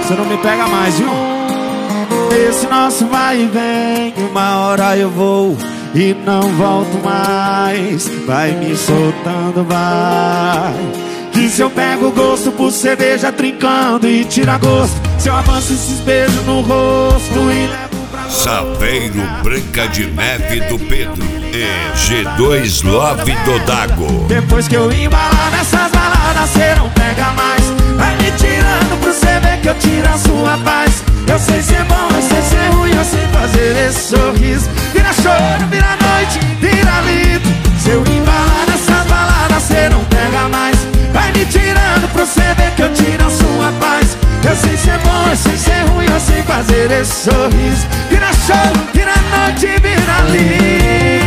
você não me pega mais, viu? Esse nosso vai e vem, uma hora eu vou e não volto mais. Vai me soltando, vai. Que se eu pego gosto por cerveja trincando e tira gosto, se eu avanço esses beijos no rosto e levo pra Saveiro Branca de Neve do Pedro e G2 Love do Dago. Depois que eu embalar nessas baladas, cê não pega mais. Vai me tirando pra você ver que eu tiro a sua paz. Eu sei ser bom, eu sei ser ruim, eu sei fazer esse sorriso. Vira choro, vira noite, vira lido. Se eu embalar nessas baladas, cê não pega mais. Vai me tirando pra você ver que eu tiro a sua paz. Eu sei ser bom, eu sei ser ruim, eu sei fazer esse sorriso. Vira choro, vira noite, vira lido.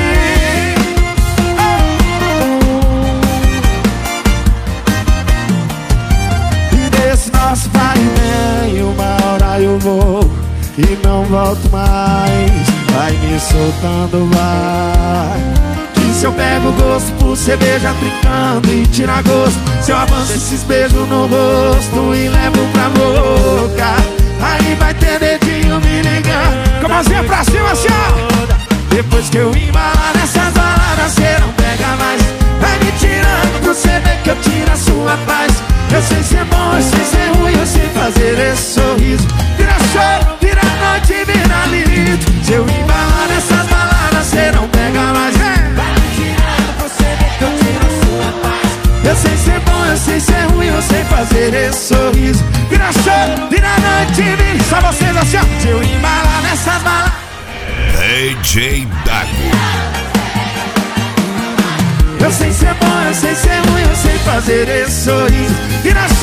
Nosso vai e vem, uma hora eu vou e não volto mais. Vai me soltando, vai. Que se eu pego gosto por cerveja trincando e tira gosto, se eu avanço esses beijos no rosto e levo pra boca, aí vai ter dedinho me ligando com a mãozinha pra cima assim, ó. Depois que eu embalar nessas baladas, cê não pega mais. Vai me tirando pra você ver que eu tiro a sua paz. Eu sei ser bom, eu sei ser ruim, eu sei fazer esse sorriso. Vira choro, vira noite, vira lindo. Se eu embalar nessas baladas, cê não pega mais. Vai me tirando pra você ver que eu tiro a sua paz. Eu sei ser bom, eu sei ser ruim, eu sei fazer esse sorriso. Vira choro, vira noite, vira. Só vocês assim, ó. Se eu embalar nessas baladas, DJ Dago. eu sei ser bom, eu sei ser ruim, eu sei fazer esse sorriso. Vira